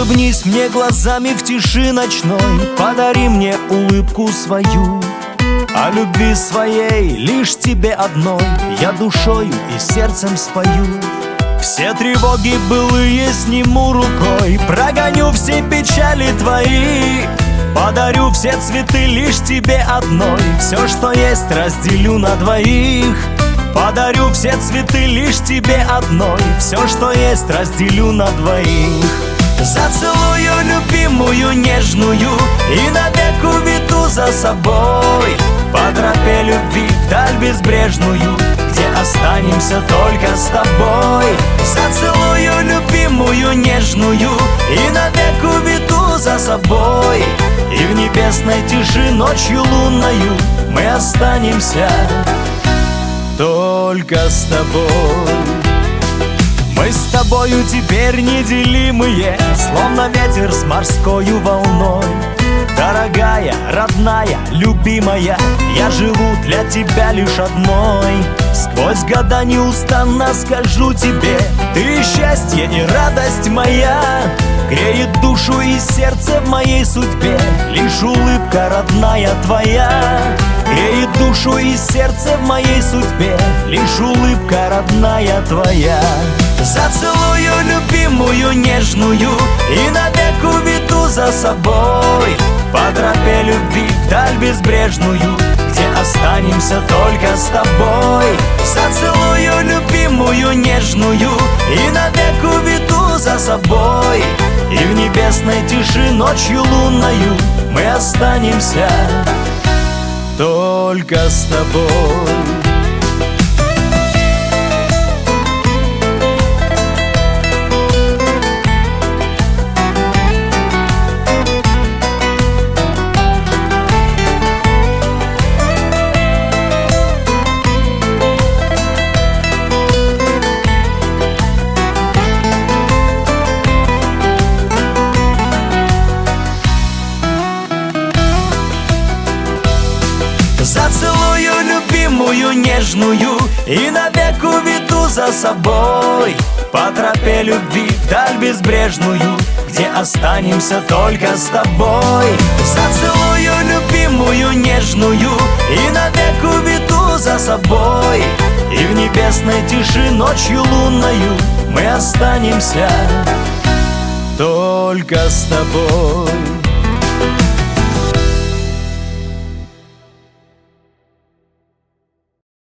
Улыбнись мне глазами в тиши ночной, подари мне улыбку свою. О любви своей лишь тебе одной я душою и сердцем спою. Все тревоги былые сниму рукой, прогоню все печали твои. Подарю все цветы лишь тебе одной, все, что есть, разделю на двоих. Подарю все цветы лишь тебе одной, все, что есть, разделю на двоих. Зацелую любимую нежную и навек уведу за собой по тропе любви вдаль безбрежную, где останемся только с тобой. Зацелую любимую нежную и навек уведу за собой, и в небесной тиши ночью лунною мы останемся только с тобой. Мы с тобою теперь неделимые, словно ветер с морскою волной. Дорогая, родная, любимая, я живу для тебя лишь одной. Сквозь года неустанно скажу тебе, ты счастье и радость моя. Греет душу и сердце в моей судьбе лишь улыбка родная твоя. Греет душу и сердце в моей судьбе лишь улыбка родная твоя. Зацелую любимую нежную и навек уведу за собой по тропе любви вдаль безбрежную, где останемся только с тобой. Зацелую любимую нежную и навек уведу за собой, и в небесной тиши ночью лунною мы останемся только с тобой. Зацелую любимую нежную и навек уведу за собой по тропе любви вдаль безбрежную, где останемся только с тобой. Зацелую любимую нежную и навек уведу за собой, и в небесной тиши ночью лунною мы останемся только с тобой.